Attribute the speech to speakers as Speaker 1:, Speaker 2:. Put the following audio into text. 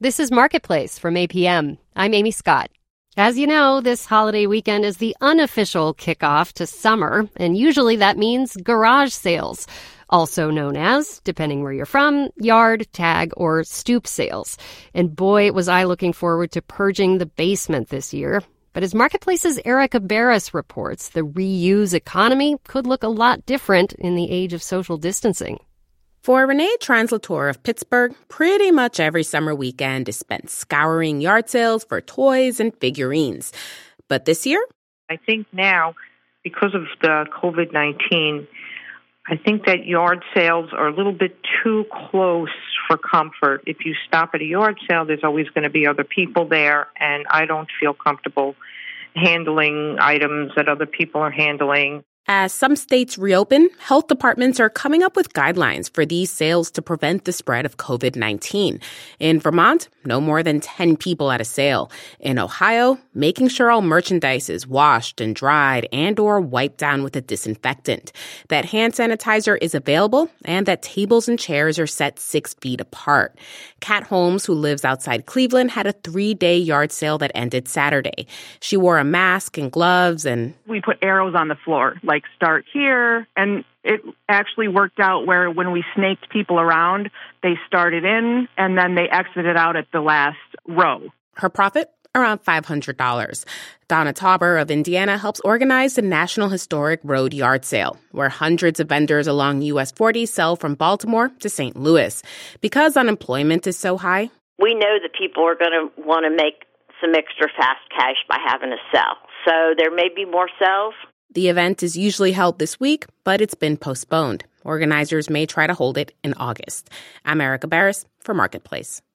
Speaker 1: This is Marketplace from APM. I'm Amy Scott. As you know, this holiday weekend is the unofficial kickoff to summer, and usually that means garage sales, also known as, depending where you're from, yard, tag, or stoop sales. And boy, was I looking forward to purging the basement this year. But as Marketplace's Erica Barris reports, the reuse economy could look a lot different in the age of social distancing.
Speaker 2: For Renee Translator of Pittsburgh, pretty much every summer weekend is spent scouring yard sales for toys and figurines. But this year?
Speaker 3: I think now, because of the COVID-19, I think that yard sales are a little bit too close for comfort. If you stop at a yard sale, there's always going to be other people there, and I don't feel comfortable handling items that other people are handling.
Speaker 2: As some states reopen, health departments are coming up with guidelines for these sales to prevent the spread of COVID-19. In Vermont, no more than 10 people at a sale. In Ohio, making sure all merchandise is washed and dried and or wiped down with a disinfectant, that hand sanitizer is available, and that tables and chairs are set 6 feet apart. Kat Holmes, who lives outside Cleveland, had a 3-day yard sale that ended Saturday. She wore a mask and gloves and...
Speaker 4: We put arrows on the floor, like start here, and it actually worked out where when we snaked people around, they started in and then they exited out at the last row.
Speaker 2: Her profit? Around $500. Donna Tauber of Indiana helps organize the National Historic Road Yard Sale, where hundreds of vendors along US 40 sell from Baltimore to St. Louis. Because unemployment is so high,
Speaker 5: we know that people are going to want to make some extra fast cash by having a sale. So there may be more sales.
Speaker 2: The event is usually held this week, but it's been postponed. Organizers may try to hold it in August. I'm Erica Barris for Marketplace.